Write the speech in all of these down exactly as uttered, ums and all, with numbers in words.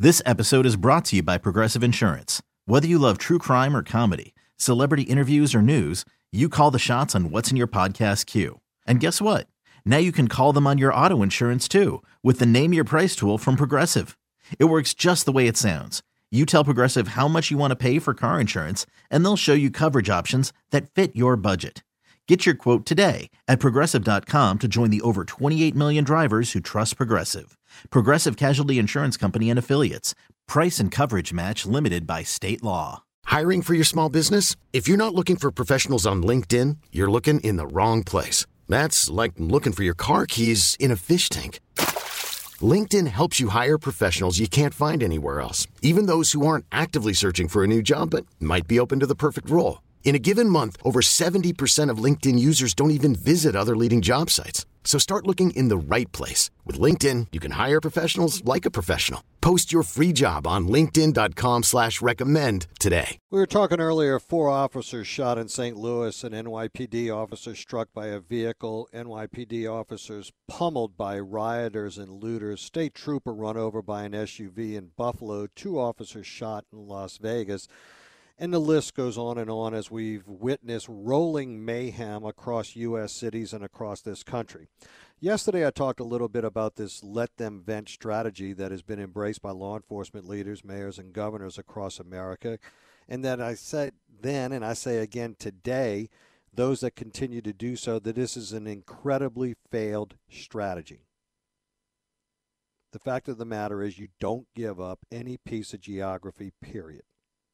This episode is brought to you by Progressive Insurance. Whether you love true crime or comedy, celebrity interviews or news, you call the shots on what's in your podcast queue. And guess what? Now you can call them on your auto insurance too with the Name Your Price tool from Progressive. It works just the way it sounds. You tell Progressive how much you want to pay for car insurance, and they'll show you coverage options that fit your budget. Get your quote today at Progressive dot com to join the over twenty-eight million drivers who trust Progressive. Progressive Casualty Insurance Company and Affiliates. Price and coverage match limited by state law. Hiring for your small business? If you're not looking for professionals on LinkedIn, you're looking in the wrong place. That's like looking for your car keys in a fish tank. LinkedIn helps you hire professionals you can't find anywhere else, even those who aren't actively searching for a new job but might be open to the perfect role. In a given month, over seventy percent of LinkedIn users don't even visit other leading job sites. So start looking in the right place. With LinkedIn, you can hire professionals like a professional. Post your free job on linkedin dot com slash recommend today. We were talking earlier, four officers shot in Saint Louis, an N Y P D officer struck by a vehicle, N Y P D officers pummeled by rioters and looters, state trooper run over by an S U V in Buffalo, two officers shot in Las Vegas. And the list goes on and on as we've witnessed rolling mayhem across U S cities and across this country. Yesterday, I talked a little bit about this let them vent strategy that has been embraced by law enforcement leaders, mayors, and governors across America. And that I said then, and I say again today, those that continue to do so, that this is an incredibly failed strategy. The fact of the matter is you don't give up any piece of geography, period.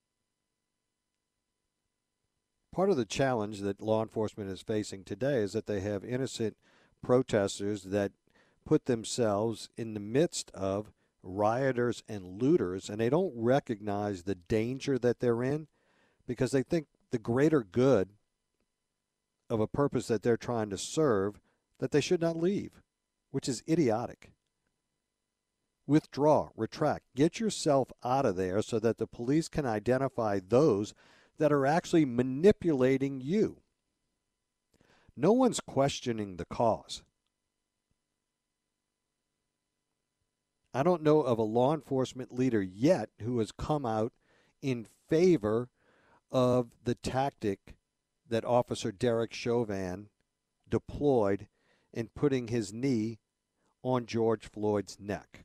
Part of the challenge that law enforcement is facing today is that they have innocent protesters that put themselves in the midst of rioters and looters, and they don't recognize the danger that they're in because they think the greater good of a purpose that they're trying to serve, that they should not leave, which is idiotic. Withdraw, retract, get yourself out of there so that the police can identify those that are actually manipulating you. No one's questioning the cause. I don't know of a law enforcement leader yet who has come out in favor of the tactic that Officer Derek Chauvin deployed in putting his knee on George Floyd's neck.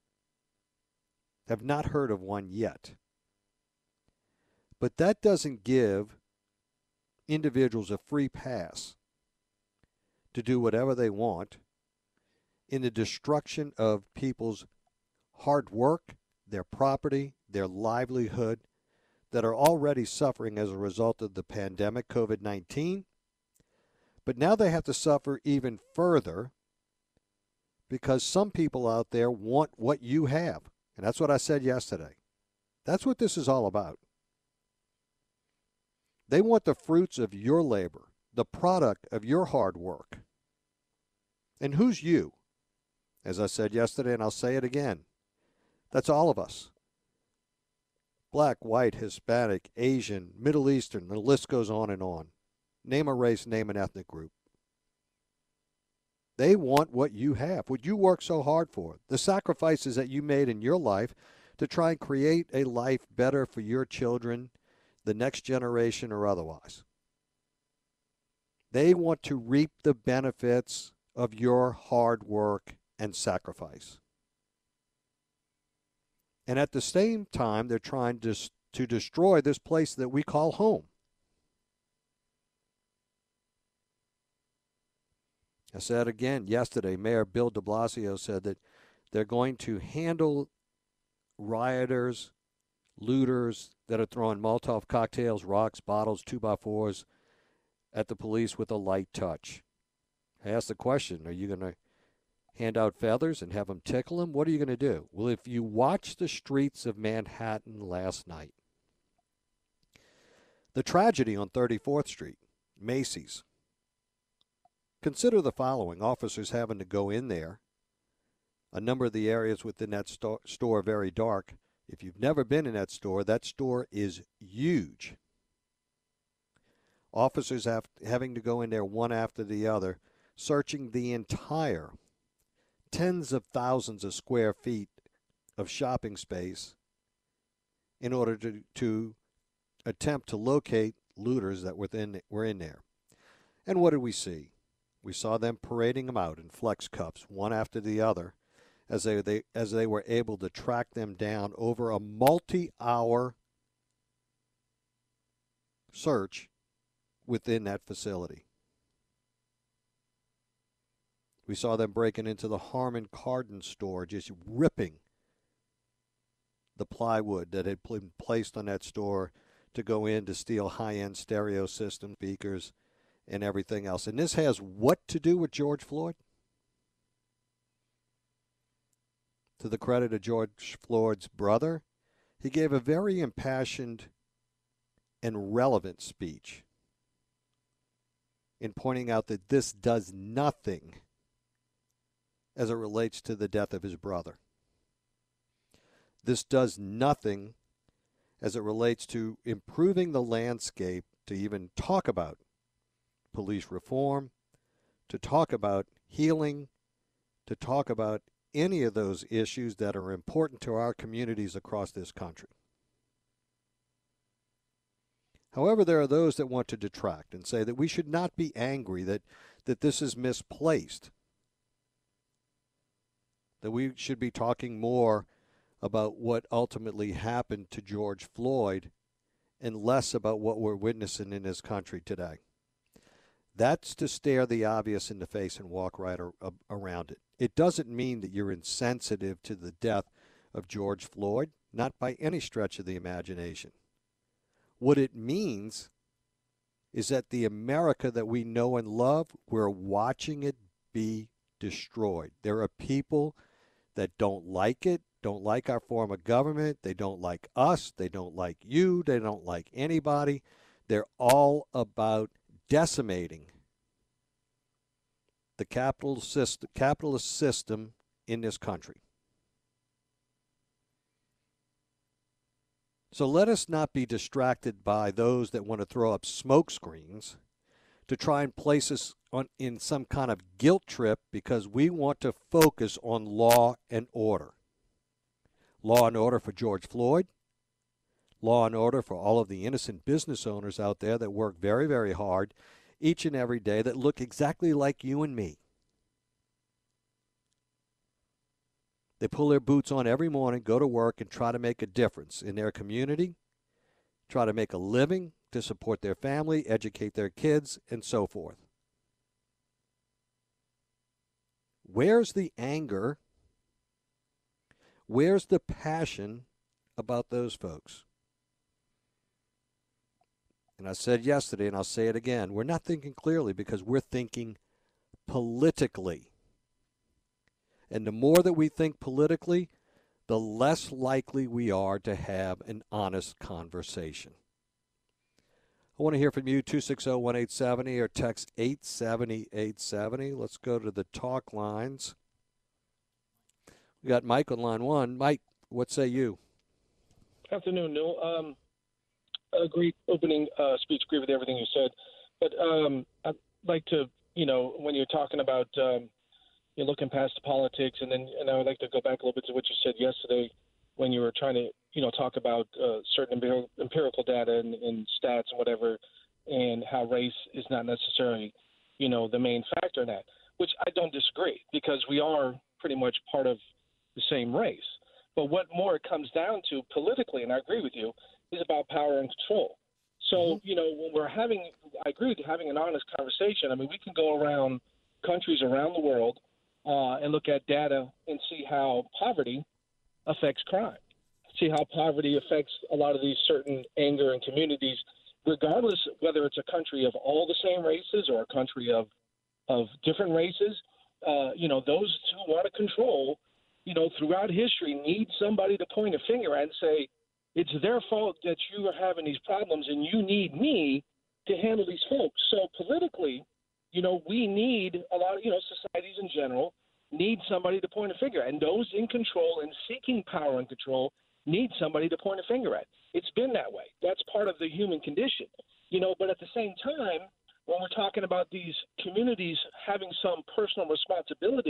Have not heard of one yet. But that doesn't give individuals a free pass to do whatever they want in the destruction of people's hard work, their property, their livelihood that are already suffering as a result of the pandemic, covid nineteen. But now they have to suffer even further because some people out there want what you have. And that's what I said yesterday. That's what this is all about. They want the fruits of your labor, the product of your hard work. And who's you? As I said yesterday, and I'll say it again, that's all of us. Black, white, Hispanic, Asian, Middle Eastern, the list goes on and on. Name a race, name an ethnic group. They want what you have, what you work so hard for, the sacrifices that you made in your life to try and create a life better for your children, the next generation, or otherwise. They want to reap the benefits of your hard work and sacrifice. And at the same time, they're trying to, to destroy this place that we call home. I said again yesterday, Mayor Bill de Blasio said that they're going to handle rioters, looters that are throwing Molotov cocktails, rocks, bottles, two by fours at the police with a light touch. I asked the question, are you going to hand out feathers and have them tickle them? What are you going to do? Well, if you watch the streets of Manhattan last night, the tragedy on thirty-fourth Street, Macy's, consider the following. Officers having to go in there. A number of the areas within that sto- store are very dark. If you've never been in that store, that store is huge. Officers have, having to go in there one after the other, searching the entire tens of thousands of square feet of shopping space in order to, to attempt to locate looters that within, were in there. And what did we see? We saw them parading them out in flex cups, one after the other, as they, they as they were able to track them down over a multi-hour search within that facility. We saw them breaking into the Harman Kardon store, just ripping the plywood that had been placed on that store to go in to steal high-end stereo system speakers and everything else. And this has what to do with George Floyd? To the credit of George Floyd's brother, he gave a very impassioned and relevant speech in pointing out that this does nothing as it relates to the death of his brother. This does nothing as it relates to improving the landscape to even talk about police reform, to talk about healing, to talk about any of those issues that are important to our communities across this country. However, there are those that want to detract and say that we should not be angry, that, that this is misplaced, that we should be talking more about what ultimately happened to George Floyd and less about what we're witnessing in this country today. That's to stare the obvious in the face and walk right ar- around it. It doesn't mean that you're insensitive to the death of George Floyd, not by any stretch of the imagination. What it means is that the America that we know and love, we're watching it be destroyed. There are people that don't like it, don't like our form of government. They don't like us. They don't like you. They don't like anybody. They're all about decimating the capital system, capitalist system in this country. So let us not be distracted by those that want to throw up smoke screens to try and place us on, in some kind of guilt trip because we want to focus on law and order. Law and order for George Floyd, law and order for all of the innocent business owners out there that work very, very hard each and every day that look exactly like you and me. They pull their boots on every morning, go to work, and try to make a difference in their community, try to make a living to support their family, educate their kids, and so forth. Where's the anger? Where's the passion about those folks? And I said yesterday, and I'll say it again, we're not thinking clearly because we're thinking politically. And the more that we think politically, the less likely we are to have an honest conversation. I want to hear from you, two six zero, one eight seven zero or text eight seven zero, eight seven zero. Let's go to the talk lines. We got Mike on line one. Mike, what say you? Afternoon, Neil. Um, a great opening uh, speech. Agree with everything you said. But um, I'd like to, you know, when you're talking about um, you're looking past the politics, and then and I would like to go back a little bit to what you said yesterday when you were trying to, you know, talk about uh, certain empirical data and, and stats and whatever, and how race is not necessarily, you know, the main factor in that, which I don't disagree because we are pretty much part of the same race. But what more it comes down to politically, and I agree with you, is about power and control. So, mm-hmm. you know, when we're having, I agree with having an honest conversation. I mean, we can go around countries around the world uh, and look at data and see how poverty affects crime, see how poverty affects a lot of these certain anger in communities, regardless whether it's a country of all the same races or a country of, of different races. Uh, you know, those who want to control, you know, throughout history need somebody to point a finger at and say, it's their fault that you are having these problems and you need me to handle these folks. So politically, you know, we need a lot of, you know, societies in general need somebody to point a finger at. And those in control and seeking power and control need somebody to point a finger at. It's been that way. That's part of the human condition, you know, but at the same time, when we're talking about these communities having some personal responsibility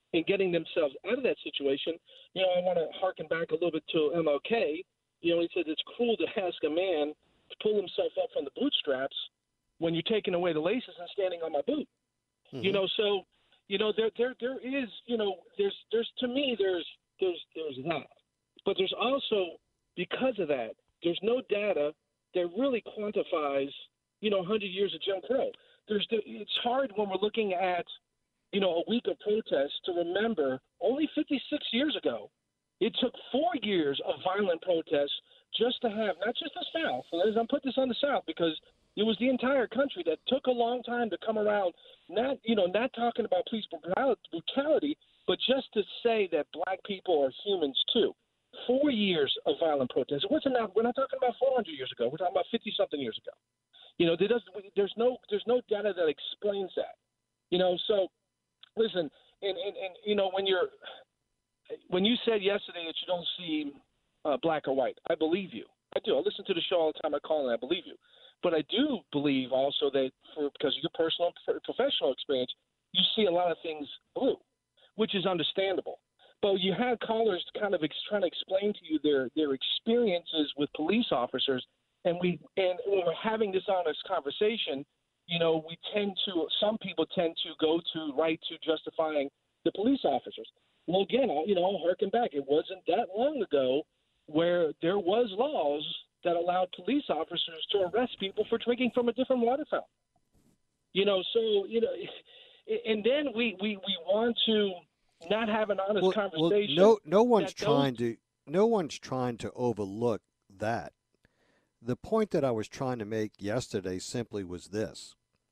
in getting themselves out of that situation. You know, I want to harken back a little bit to M L K. You know, he said it's cruel to ask a man to pull himself up from the bootstraps when you're taking away the laces and standing on my boot. Mm-hmm. You know, so, you know, there there there is, you know, there's there's to me there's there's there's that. But there's also, because of that, there's no data that really quantifies, you know, one hundred years of Jim Crow. There's the, it's hard when we're looking at, you know, a week of protests to remember only fifty-six years ago, it took four years of violent protests just to have, not just the South, I'm putting this on the South because it was the entire country that took a long time to come around, not, you know, not talking about police brutality, but just to say that black people are humans too. Four years of violent protests. What's enough? We're not talking about four hundred years ago. We're talking about fifty-something years ago. You know, there does, there's no there's no data that explains that. You know, so listen, and, and, and you know, when you're when you said yesterday that you don't see uh, black or white, I believe you. I do. I listen to the show all the time. I call and I believe you. But I do believe also that for because of your personal and professional experience, you see a lot of things blue, which is understandable. But you had callers kind of ex- trying to explain to you their, their experiences with police officers, and we and when we're having this honest conversation, you know, we tend to some people tend to go to right to justifying the police officers. Well, again, you know, I'll harken back. It wasn't that long ago where there was laws that allowed police officers to arrest people for drinking from a different water fountain. You know, so you know, and then we we, we want to. Not have an honest well, conversation. Well, no, no one's those... trying to. No one's trying to overlook that. The point that I was trying to make yesterday simply was this: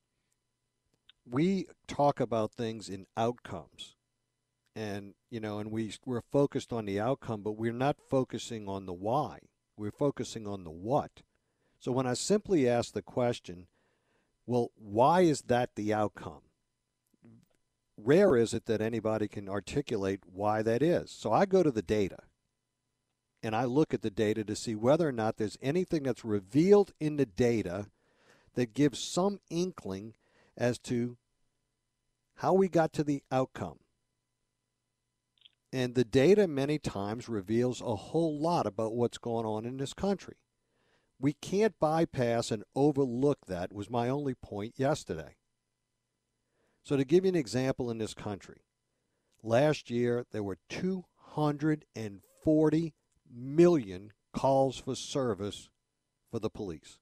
we talk about things in outcomes, and you know, and we we're focused on the outcome, but we're not focusing on the why. We're focusing on the what. So when I simply ask the question, well, why is that the outcome? Rare is it that anybody can articulate why that is. So I go to the data, and I look at the data to see whether or not there's anything that's revealed in the data that gives some inkling as to how we got to the outcome. And the data many times reveals a whole lot about what's going on in this country. We can't bypass and overlook that, was my only point yesterday. So to give you an example in this country, last year there were two hundred forty million calls for service for the police.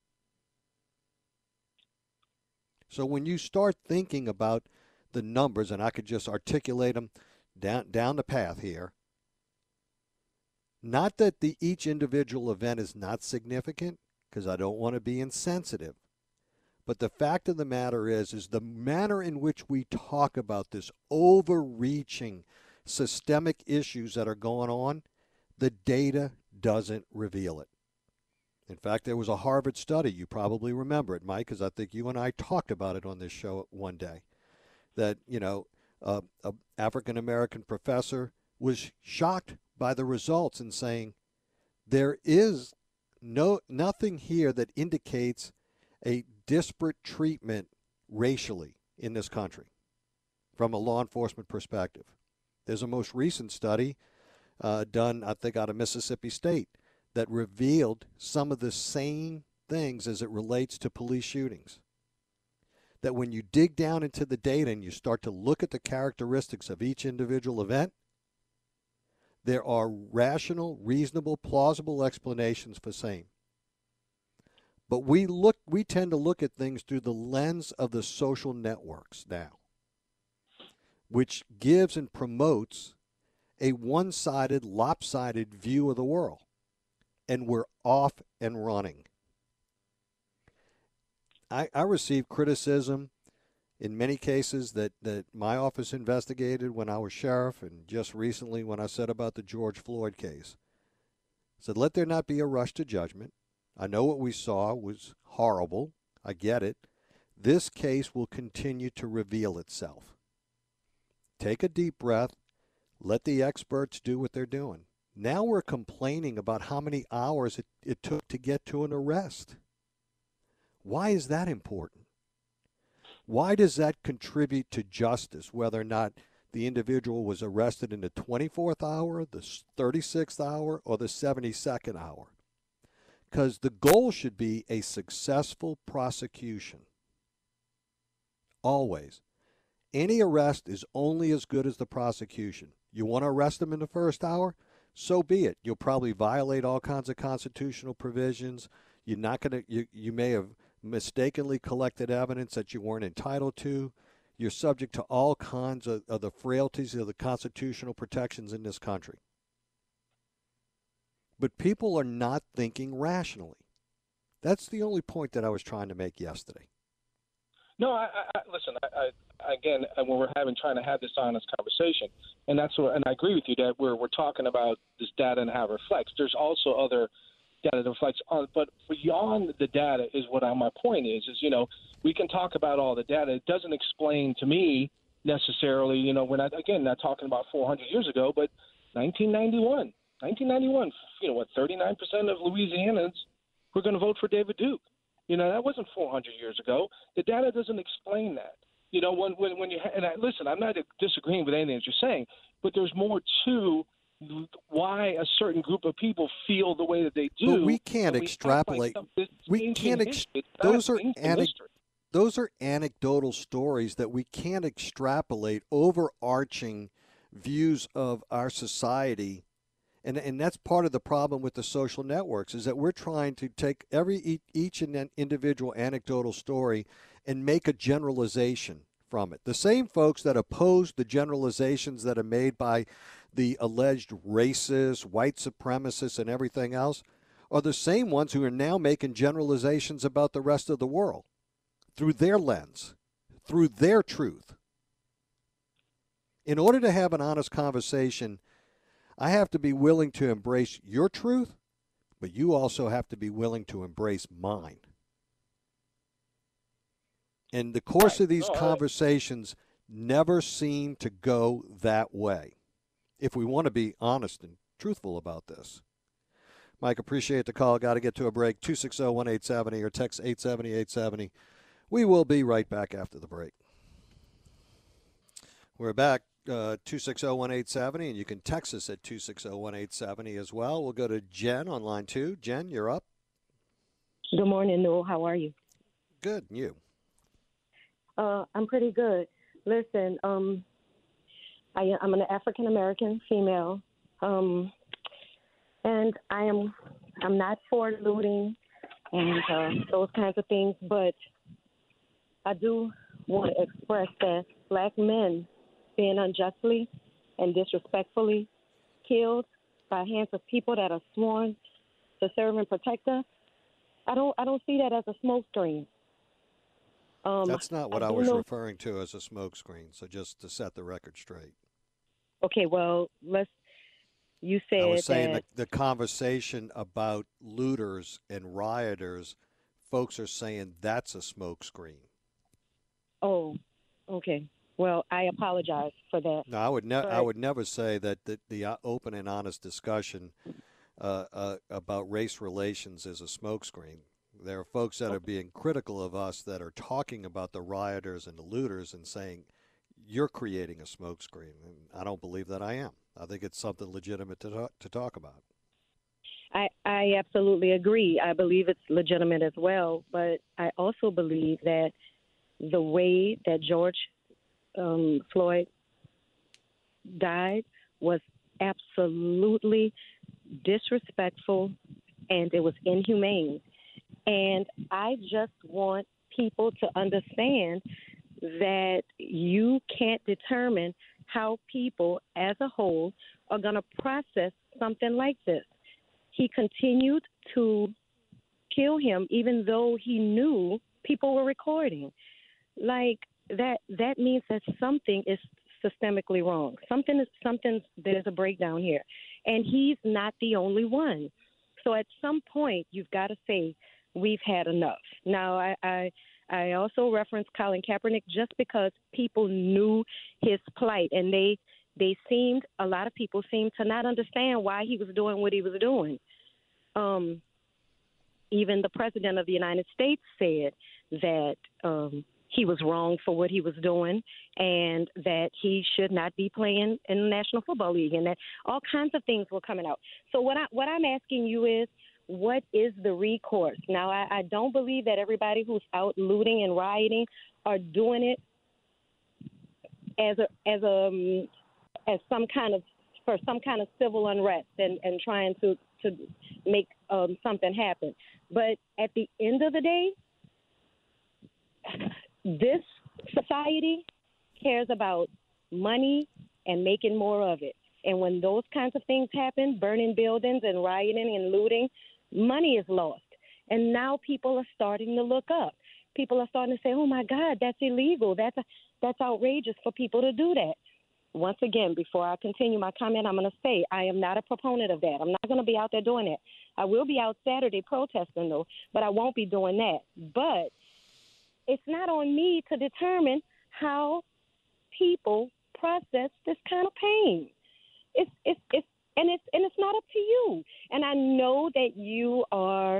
So when you start thinking about the numbers, and I could just articulate them down, down the path here, not that the each individual event is not significant, because I don't want to be insensitive. But the fact of the matter is, is the manner in which we talk about this overreaching systemic issues that are going on, the data doesn't reveal it. In fact, there was a Harvard study, you probably remember it, Mike, because I think you and I talked about it on this show one day, that, you know, uh, an African-American professor was shocked by the results and saying, there is no nothing here that indicates a disparate treatment racially in this country from a law enforcement perspective. There's a most recent study uh, done, I think, out of Mississippi State that revealed some of the same things as it relates to police shootings. That when you dig down into the data and you start to look at the characteristics of each individual event, there are rational, reasonable, plausible explanations for same. But we look, we tend to look at things through the lens of the social networks now, which gives and promotes a one-sided, lopsided view of the world. And we're off and running. I, I received criticism in many cases that, that my office investigated when I was sheriff, and just recently when I said about the George Floyd case. I said, let there not be a rush to judgment. I know what we saw was horrible. I get it. This case will continue to reveal itself. Take a deep breath. Let the experts do what they're doing. Now we're complaining about how many hours it, it took to get to an arrest. Why is that important? Why does that contribute to justice, whether or not the individual was arrested in the twenty-fourth hour, the thirty-sixth hour, or the seventy-second hour. Because the goal should be a successful prosecution. Always. Any arrest is only as good as the prosecution. You want to arrest them in the first hour? So be it. You'll probably violate all kinds of constitutional provisions. You're not going to. You, you may have mistakenly collected evidence that you weren't entitled to. You're subject to all kinds of, of the frailties of the constitutional protections in this country. But people are not thinking rationally. That's the only point that I was trying to make yesterday. No, I, I listen. I, I, again, when we're having trying to have this honest conversation, and that's what, and I agree with you that we're we're talking about this data and how it reflects. There's also other data that reflects on, but beyond the data is what I, my point is. Is you know we can talk about all the data. It doesn't explain to me necessarily. You know, we're not again not talking about four hundred years ago, but nineteen ninety-one, nineteen ninety-one. You know what? thirty-nine percent of Louisianans were going to vote for David Duke. You know, that wasn't four hundred years ago. The data doesn't explain that. You know, when when, when you – and I, listen, I'm not disagreeing with anything that you're saying, but there's more to why a certain group of people feel the way that they do. But we can't extrapolate. Like we can't ex- – those are ane- Those are anecdotal stories that we can't extrapolate overarching views of our society. And and that's part of the problem with the social networks is that we're trying to take every each and individual anecdotal story and make a generalization from it. The same folks that oppose the generalizations that are made by the alleged racists, white supremacists, and everything else are the same ones who are now making generalizations about the rest of the world through their lens, through their truth. In order to have an honest conversation, I have to be willing to embrace your truth, but you also have to be willing to embrace mine. And the course of these conversations never seem to go that way, if we want to be honest and truthful about this. Mike, appreciate the call. Got to get to a break. two six zero, one eight seven zero or text eight seven zero, eight seven zero. We will be right back after the break. We're back. Uh, two six zero, one eight seven zero, and you can text us at two six zero, one eight seven zero as well. We'll go to Jen on line two. Jen, you're up. Good morning, Newell. How are you? Good. And you? Uh, I'm pretty good. Listen, um, I, I'm an African-American female, um, and I am I'm not for looting and uh, those kinds of things, but I do want to express that black men being unjustly and disrespectfully killed by hands of people that are sworn to serve and protect us, I don't I don't see that as a smokescreen. Um, That's not what I, I was know. referring to as a smokescreen, so just to set the record straight. Okay, well, let's, you said I was saying that the, the conversation about looters and rioters, folks are saying that's a smokescreen. Oh, okay. Well, I apologize for that. No, I would never. But I would never say that the, the open and honest discussion uh, uh, about race relations is a smokescreen. There are folks that are being critical of us that are talking about the rioters and the looters and saying you're creating a smokescreen. And I don't believe that I am. I think it's something legitimate to talk, to talk about. I, I absolutely agree. I believe it's legitimate as well. But I also believe that the way that George um, Floyd died was absolutely disrespectful, and it was inhumane. And I just want people to understand that you can't determine how people as a whole are going to process something like this. He continued to kill him even though he knew people were recording. Like, that that means that something is systemically wrong. Something is something there's a breakdown here. And he's not the only one. So at some point you've got to say we've had enough. Now I, I I also referenced Colin Kaepernick just because people knew his plight, and they they seemed a lot of people seemed to not understand why he was doing what he was doing. Um, even the president of the United States said that um, he was wrong for what he was doing, and that he should not be playing in the National Football League, and that all kinds of things were coming out. So what I what I'm asking you is, what is the recourse? Now, I, I don't believe that everybody who's out looting and rioting are doing it as a as a um, as some kind of for some kind of civil unrest and, and trying to to make um, something happen. But at the end of the day, this society cares about money and making more of it. And when those kinds of things happen, burning buildings and rioting and looting, money is lost. And now people are starting to look up. People are starting to say, oh, my God, that's illegal. That's, a, that's outrageous for people to do that. Once again, before I continue my comment, I'm going to say I am not a proponent of that. I'm not going to be out there doing that. I will be out Saturday protesting, though, but I won't be doing that. But it's not on me to determine how people process this kind of pain. It's it's it's and it's and it's not up to you. And I know that you are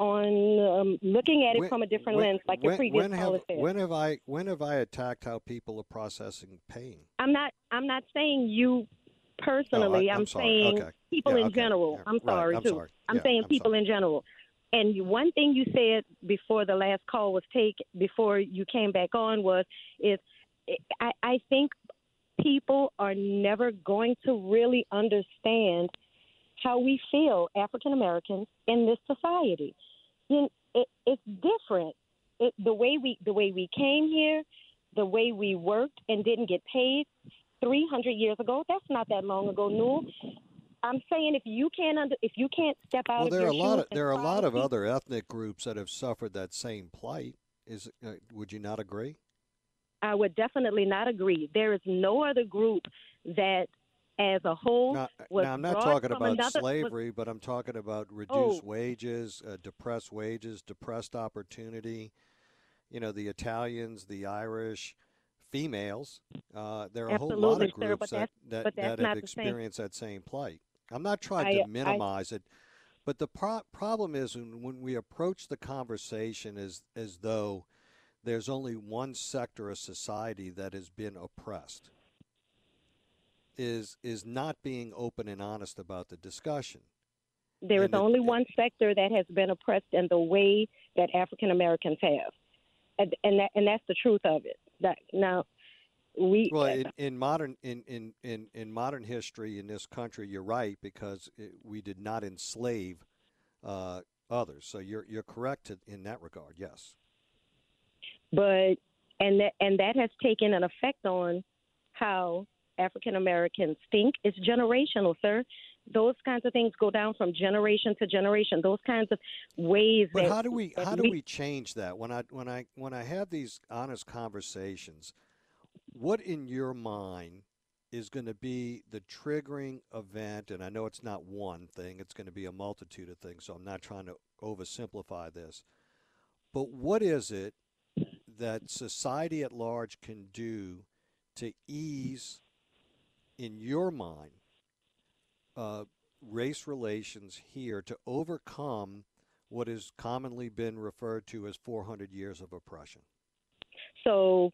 on um, looking at it when, from a different when, lens, like when, your previous when caller have, said. When have I when have I attacked how people are processing pain? I'm not I'm not saying you personally. Oh, I, I'm, I'm sorry. saying Okay. people yeah, in okay. general. Yeah. I'm Right. sorry I'm too. sorry. I'm yeah, saying I'm people sorry. in general. And you- one thing you said before the last call was taken, before you came back on, was is I, I think people are never going to really understand how we feel, African Americans, in this society. You know, it, it's different. It, the way we the way we came here, the way we worked and didn't get paid three hundred years ago. That's not that long ago, Newell. I'm saying if you can't under, if you can't step out Well, of there are your a lot shoes of and there are a try lot to of be- other ethnic groups that have suffered that same plight. Is uh, would you not agree? I would definitely not agree. There is no other group that, as a whole, Now, was now I'm not brought talking from about another, slavery, but I'm talking about reduced Oh. wages, uh, depressed wages, depressed opportunity. You know, the Italians, the Irish, females. Uh, there are a whole lot Absolutely, of sir, groups but that, that's- that, but that's that have not the same. experienced that same plight. I'm not trying I- to I- minimize it, but the pro- problem is when, when we approach the conversation as as though there's only one sector of society that has been oppressed, is is not being open and honest about the discussion. There is And it- only one sector that has been oppressed in the way that African Americans have, and and, that, and that's the truth of it. That now we Well, in, in modern in, in, in, in modern history in this country, you're right, because it, we did not enslave uh, others. So you're you're correct to, in that regard. Yes. but and that and that has taken an effect on how African Americans think. It's generational, sir. Those kinds of things go down from generation to generation. Those kinds of ways But that how do we that how do le- we change that? When I when I when I have these honest conversations, what in your mind is going to be the triggering event? And I know it's not one thing; it's going to be a multitude of things. So I'm not trying to oversimplify this. But what is it that society at large can do to ease, in your mind, uh, race relations here to overcome what has commonly been referred to as four hundred years of oppression? So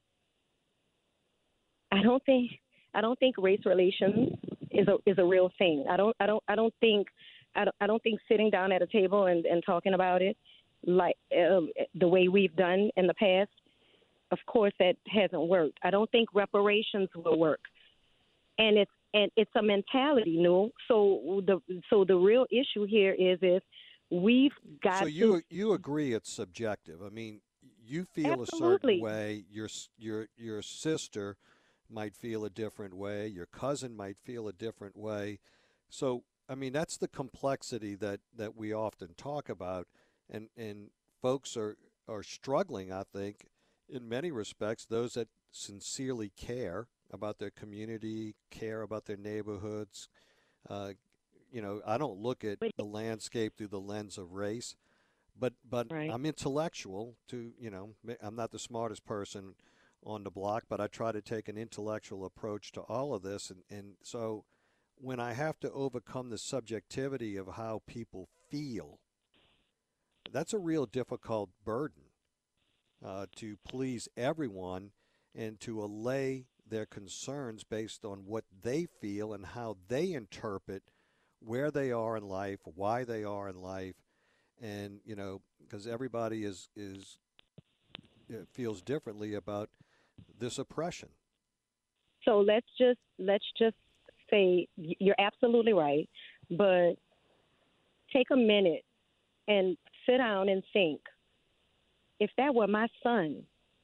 I don't think I don't think race relations is a is a real thing. I don't I don't I don't think I don't, I don't think sitting down at a table and, and talking about it like um, the way we've done in the past, of course that hasn't worked. I don't think reparations will work. And it's and it's a mentality, no. So the so the real issue here is is we've got So you to you agree it's subjective. I mean, you feel Absolutely. a certain way. Your s- your your sister might feel a different way. Your cousin might feel a different way. So I mean, that's the complexity that, that we often talk about, and and folks are are struggling. I think, in many respects, those that sincerely care about their community, care about their neighborhoods. Uh, you know, I don't look at But- the landscape through the lens of race, but but Right. I'm intellectual. To you know, ma- I'm not the smartest person on the block, but I try to take an intellectual approach to all of this, and and so when I have to overcome the subjectivity of how people feel, that's a real difficult burden. uh, to please everyone and to allay their concerns based on what they feel and how they interpret where they are in life, why they are in life, and you know, because everybody is is uh, feels differently about this oppression. So let's just let's just say you're absolutely right, but take a minute and sit down and think. If that were my son,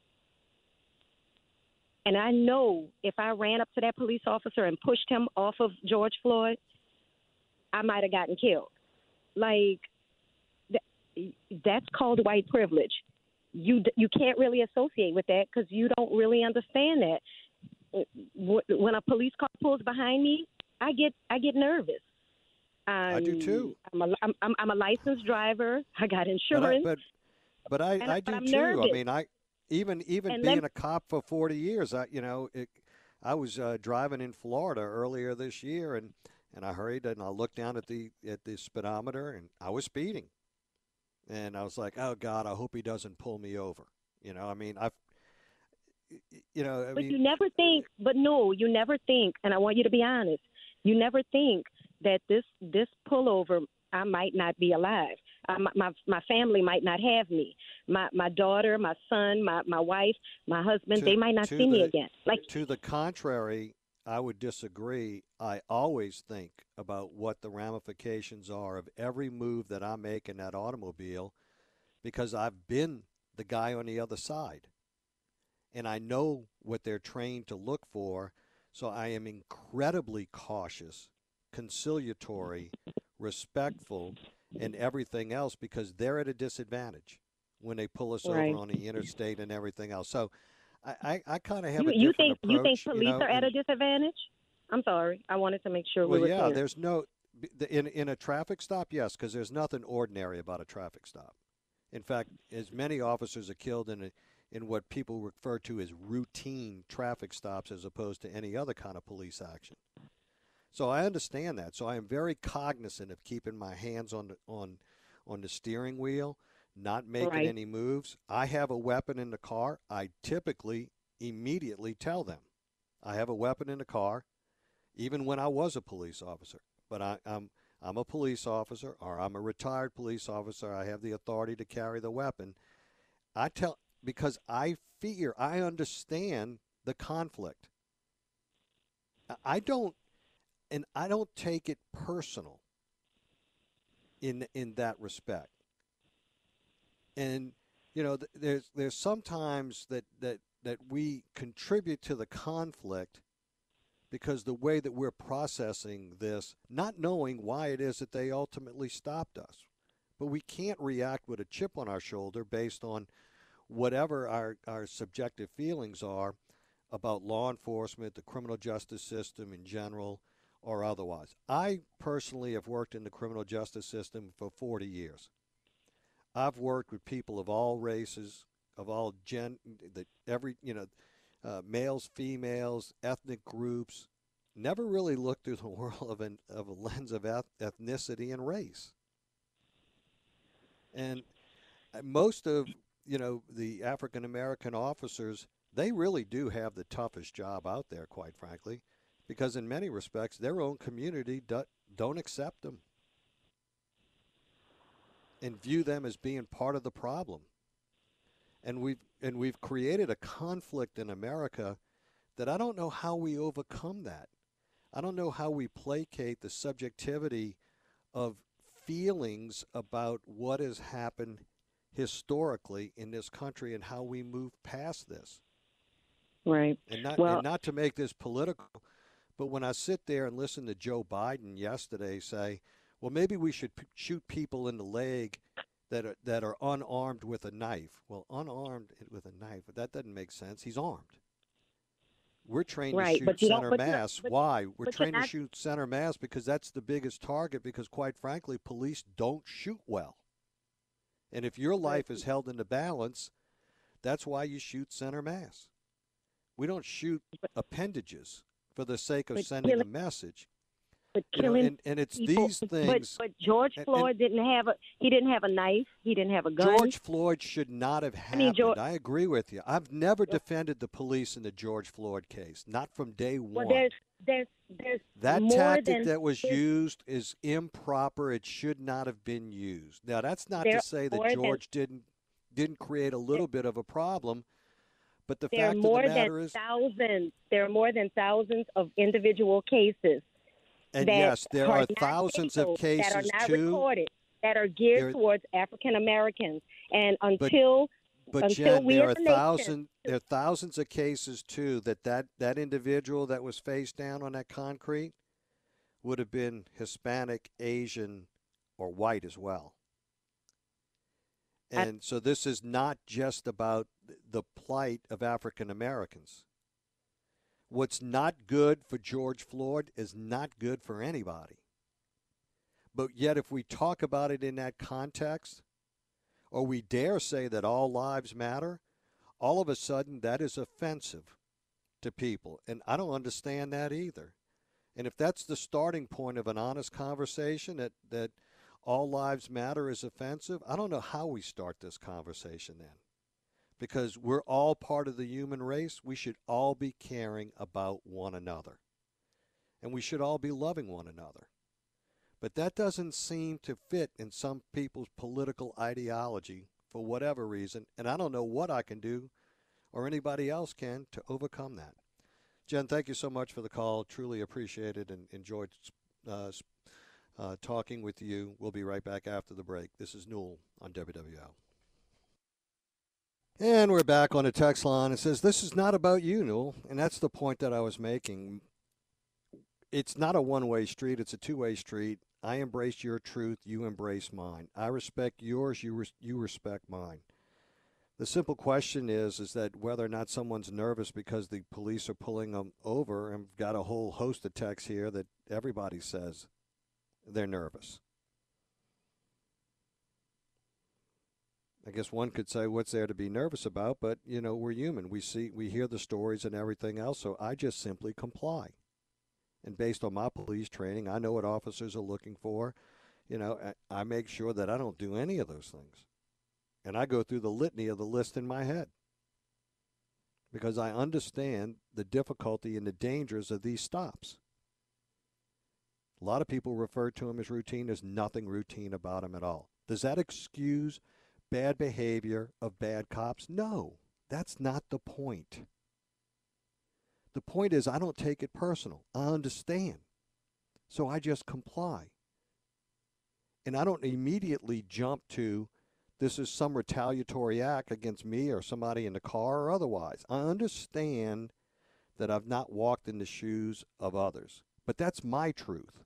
and I know if I ran up to that police officer and pushed him off of George Floyd, I might have gotten killed. Like, th- that's called white privilege. You you can't really associate with that because you don't really understand that. When a police car pulls behind me, I get I get nervous. Um, I do too. I'm a I'm, I'm, I'm a licensed driver. I got insurance. But I, but, but I, and, I do but I'm too. nervous. I mean, I even even and being then, a cop for forty years, I you know, it, I was uh, driving in Florida earlier this year, and, and I hurried and I looked down at the at the speedometer, and I was speeding, and I was like, oh God, I hope he doesn't pull me over. You know, I mean, I've you know, I but mean, you never think. But no, you never think. And I want you to be honest. You never think that this this pullover, I might not be alive. Uh, my, my my family might not have me. My my daughter, my son, my, my wife, my husband, to, they might not to see the, me again. Like to the contrary, I would disagree. I always think about what the ramifications are of every move that I make in that automobile, because I've been the guy on the other side, and I know what they're trained to look for. So I am incredibly cautious, conciliatory, respectful, and everything else, because they're at a disadvantage when they pull us right. over on the interstate and everything else. So I, I, I kind of have you, a you different think approach. you think police you know, are at and, a disadvantage? I'm sorry. I wanted to make sure well, we were yeah, clear. there's no in in a traffic stop, yes, because there's nothing ordinary about a traffic stop. In fact, as many officers are killed in a, in what people refer to as routine traffic stops as opposed to any other kind of police action. So I understand that. So I am very cognizant of keeping my hands on the, on on the steering wheel, not making right. any moves. I have a weapon in the car. I typically immediately tell them I have a weapon in the car, even when I was a police officer. But I, I'm I'm a police officer, or I'm a retired police officer. I have the authority to carry the weapon. I tell because I fear, I understand the conflict. I don't, and I don't take it personal in in that respect. And you know, there's there's sometimes that that that we contribute to the conflict because the way that we're processing this, not knowing why it is that they ultimately stopped us. But we can't react with a chip on our shoulder based on whatever our, our subjective feelings are about law enforcement, the criminal justice system in general, or otherwise. I personally have worked in the criminal justice system for forty years. I've worked with people of all races, of all gen, the, every, you know, uh, males, females, ethnic groups. Never really looked through the world of, an, of a lens of eth- ethnicity and race. And most of, you know, the African American officers, they really do have the toughest job out there, quite frankly, because in many respects, their own community do, don't accept them and view them as being part of the problem. And we've and we've created a conflict in America that I don't know how we overcome that. I don't know how we placate the subjectivity of feelings about what has happened historically in this country and how we move past this. Right. And not well, and not to make this political, but when I sit there and listen to Joe Biden yesterday say, well, maybe we should p- shoot people in the leg that are, that are unarmed with a knife. Well, unarmed with a knife, that doesn't make sense. He's armed. We're trained right. to shoot but you center don't, but mass. but, Why? We're but trained not, to shoot center mass because that's the biggest target, because, quite frankly, police don't shoot well. And if your life is held in the balance, that's why you shoot center mass. We don't shoot appendages for the sake of sending a message. But You know, killing and, and it's people, these things. But, but George and- Floyd and didn't have a he didn't have a knife. He didn't have a gun. George Floyd should not have happened. I I, mean, George- agree with you. I've never defended the police in the George Floyd case, not from day one. Well, there's there's there's That more tactic than that was there's- used is improper. It should not have been used. Now, that's not There to say that more than- George didn't didn't create a little bit of a problem, but the There are fact more of the matter than is, thousands. There are more than thousands of individual cases. and that yes, there are not thousands of labeled, cases that are not too. recorded, that are geared There- towards African Americans. And until But until Jen, we there as are a nation- thousand, there are thousands of cases too that, that that individual that was face down on that concrete would have been Hispanic, Asian, or white as well. I- And so this is not just about the plight of African Americans. What's not good for George Floyd is not good for anybody. But yet, if we talk about it in that context, or we dare say that all lives matter, all of a sudden that is offensive to people. And I don't understand that either. And if that's the starting point of an honest conversation, that, that all lives matter is offensive, I don't know how we start this conversation then. Because we're all part of the human race. We should all be caring about one another. And we should all be loving one another. But that doesn't seem to fit in some people's political ideology for whatever reason. And I don't know what I can do or anybody else can to overcome that. Jen, thank you so much for the call. Truly appreciate it and enjoyed uh, uh, talking with you. We'll be right back after the break. This is Newell on W W L. And we're back on the text line. It says, this is not about you, Newell. And that's the point that I was making. It's not a one-way street. It's a two-way street. I embrace your truth. You embrace mine. I respect yours. You res- you respect mine. The simple question is, is that whether or not someone's nervous because the police are pulling them over, and we've got a whole host of texts here that everybody says they're nervous. I guess one could say, what's there to be nervous about? But, you know, we're human. We see, we hear the stories and everything else, so I just simply comply. And based on my police training, I know what officers are looking for. You know, I, I make sure that I don't do any of those things. And I go through the litany of the list in my head because I understand the difficulty and the dangers of these stops. A lot of people refer to them as routine. There's nothing routine about them at all. Does that excuse bad behavior of bad cops? No, that's not the point. The point is I don't take it personal. I understand. So I just comply. And I don't immediately jump to this is some retaliatory act against me or somebody in the car or otherwise. I understand that I've not walked in the shoes of others. But that's my truth.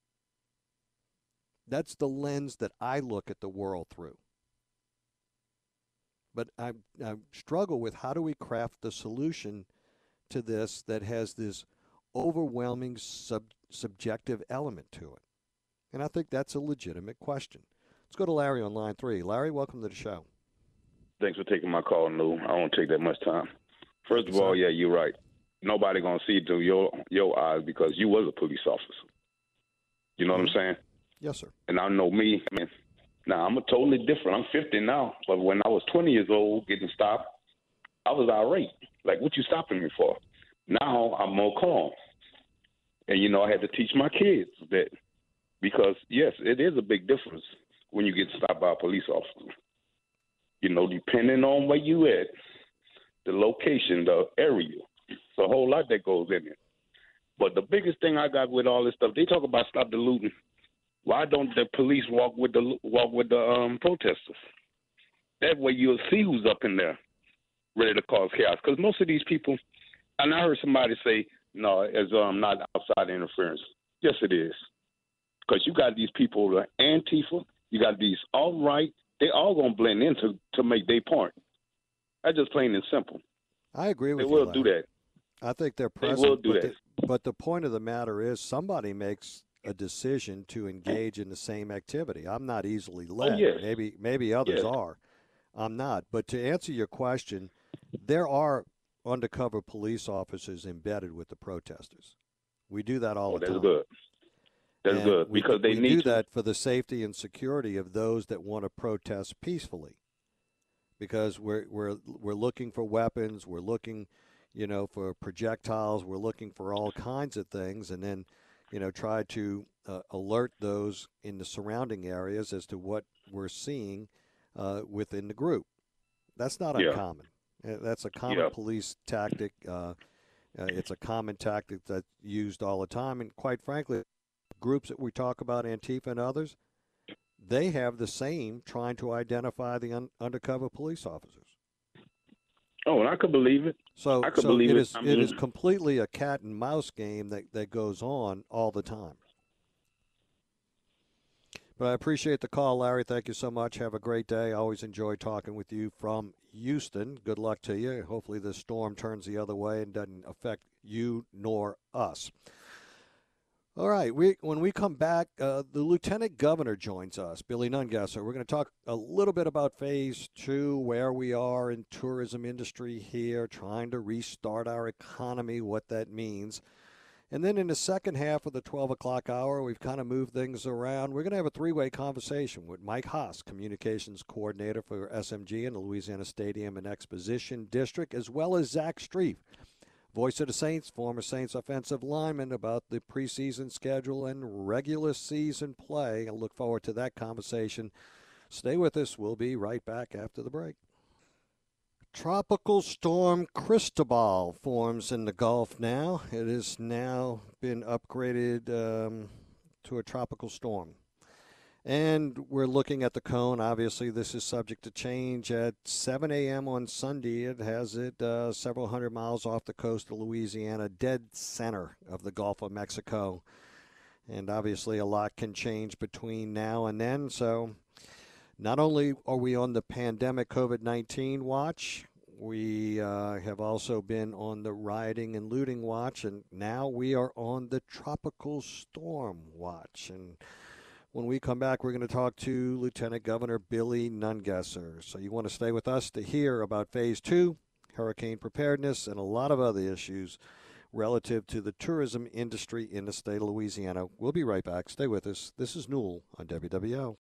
That's the lens that I look at the world through. But I, I struggle with how do we craft the solution to this that has this overwhelming sub, subjective element to it. And I think that's a legitimate question. Let's go to Larry on line three. Larry, welcome to the show. Thanks for taking my call, Lou. I won't take that much time. First of all, yeah, you're right. Nobody gonna see it through your your eyes because you was a police officer. You know what I'm saying? Yes, sir. And I know me. I mean, now I'm a totally different. I'm fifty now, but when I was twenty years old, getting stopped, I was irate. Like, what you stopping me for? Now I'm more calm. And, you know, I had to teach my kids that because, yes, it is a big difference when you get stopped by a police officer. You know, depending on where you at, the location, the area, it's a whole lot that goes in it. But the biggest thing I got with all this stuff, they talk about stop the looting. Why don't the police walk with the walk with the um, protesters? That way you'll see who's up in there ready to cause chaos. Because most of these people, and I heard somebody say, no, it's um, not outside interference. Yes, it is. Because you got these people, the Antifa, you got these alt-right, they all going to blend in to, to make their point. That's just plain and simple. I agree with they you, will Larry. do that. I think they're present. They will do but that. The, but the point of the matter is somebody makes a decision to engage in the same activity. I'm not easily led. Oh, yes. Maybe maybe others Yes. are. I'm not. But to answer your question, there are undercover police officers embedded with the protesters. We do that all Oh, the that's time. good. That's and good we, because they we need do to. that for the safety and security of those that want to protest peacefully. Because we're we're we're looking for weapons, we're looking, you know, for projectiles, we're looking for all kinds of things, and then, you know, try to uh, alert those in the surrounding areas as to what we're seeing uh, within the group. That's not Yeah. uncommon. Uh, That's a common Yeah. police tactic. Uh, uh, it's a common tactic that's used all the time, and quite frankly, groups that we talk about, Antifa and others, they have the same trying to identify the un- undercover police officers. Oh, and I could believe it. So, I could so believe it it. is I it is mean- completely a cat and mouse game that, that goes on all the time. But I appreciate the call, Larry. Thank you so much. Have a great day. I always enjoy talking with you from Houston. Good luck to you. Hopefully this storm turns the other way and doesn't affect you nor us. All right, we when we come back, uh, the Lieutenant Governor joins us, Billy Nungesser. We're going to talk a little bit about Phase Two, where we are in tourism industry here, trying to restart our economy, what that means. And then in the second half of the twelve o'clock hour, we've kind of moved things around. We're going to have a three-way conversation with Mike Haas, Communications Coordinator for S M G in the Louisiana Stadium and Exposition District, as well as Zach Strief, voice of the Saints, former Saints offensive lineman, about the preseason schedule and regular season play. I look forward to that conversation. Stay with us. We'll be right back after the break. Tropical Storm Cristobal forms in the Gulf now. It has now been upgraded um, to a tropical storm. And we're looking at the cone. Obviously, this is subject to change. At seven a.m. on Sunday, it has it uh, several hundred miles off the coast of Louisiana, dead center of the Gulf of Mexico. And obviously, a lot can change between now and then. So not only are we on the pandemic COVID nineteen watch, we uh, have also been on the rioting and looting watch, and now we are on the tropical storm watch. And when we come back, we're going to talk to Lieutenant Governor Billy Nungesser. So you want to stay with us to hear about Phase Two, hurricane preparedness, and a lot of other issues relative to the tourism industry in the state of Louisiana. We'll be right back. Stay with us. This is Newell on W W L.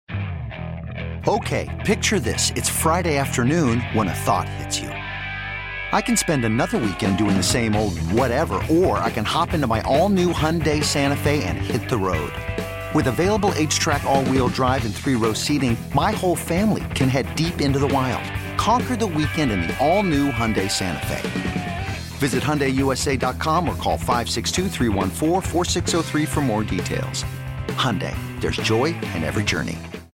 Okay, picture this. It's Friday afternoon when a thought hits you. I can spend another weekend doing the same old whatever, or I can hop into my all-new Hyundai Santa Fe and hit the road. With available H-Track all-wheel drive and three-row seating, my whole family can head deep into the wild. Conquer the weekend in the all-new Hyundai Santa Fe. Visit Hyundai U S A dot com or call five six two, three one four, four six zero three for more details. Hyundai, there's joy in every journey.